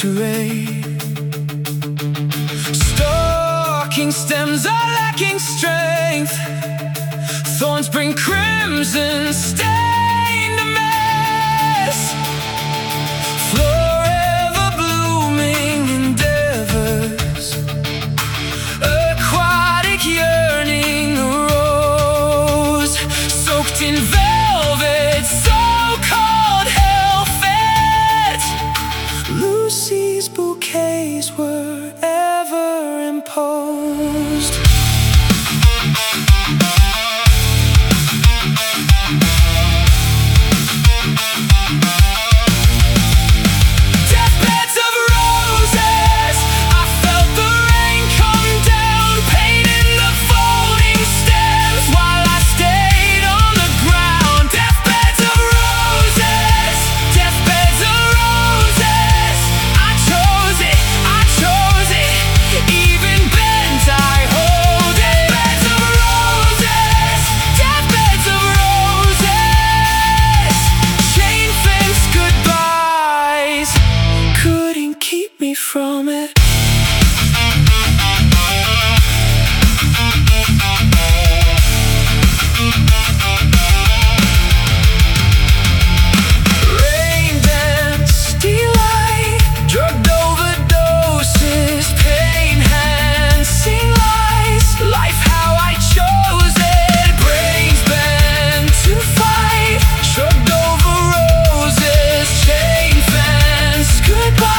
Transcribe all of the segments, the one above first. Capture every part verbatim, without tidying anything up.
charade. Stalking stems are lacking strength, thorns bring crimson stained mess. Forever blooming endeavors, aquatic yearning arose, soaked in velvet, so-called hell-fed. Lucy's bouquets were ever imposed. From it, rain dance, delight, drugged overdoses, pain hands, sing lies, life how I chose it. Brains bent to fight, shrugged over roses, chain fence, goodbye.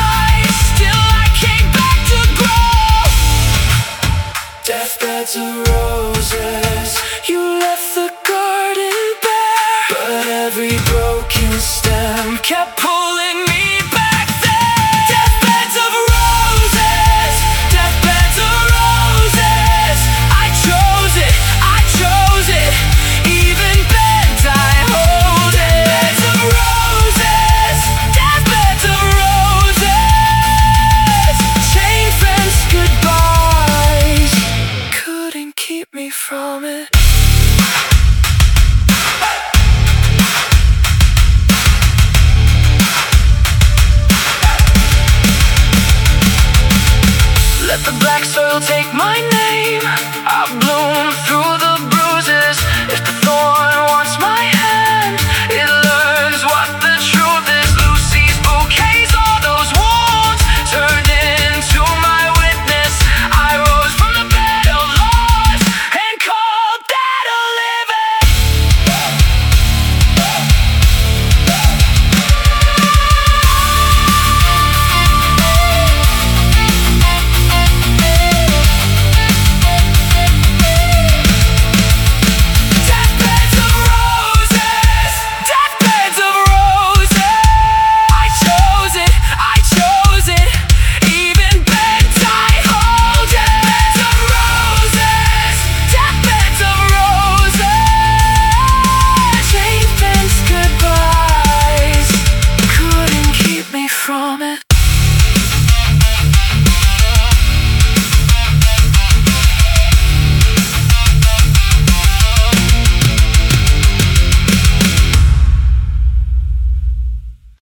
Deathbeds of roses, you left the garden bare, but every broken stem kept pulling me back there. Deathbeds of roses, deathbeds of roses, I chose it, I chose it, even bent I hold it. Deathbeds of roses, deathbeds of roses, chain fence goodbyes, keep me from it.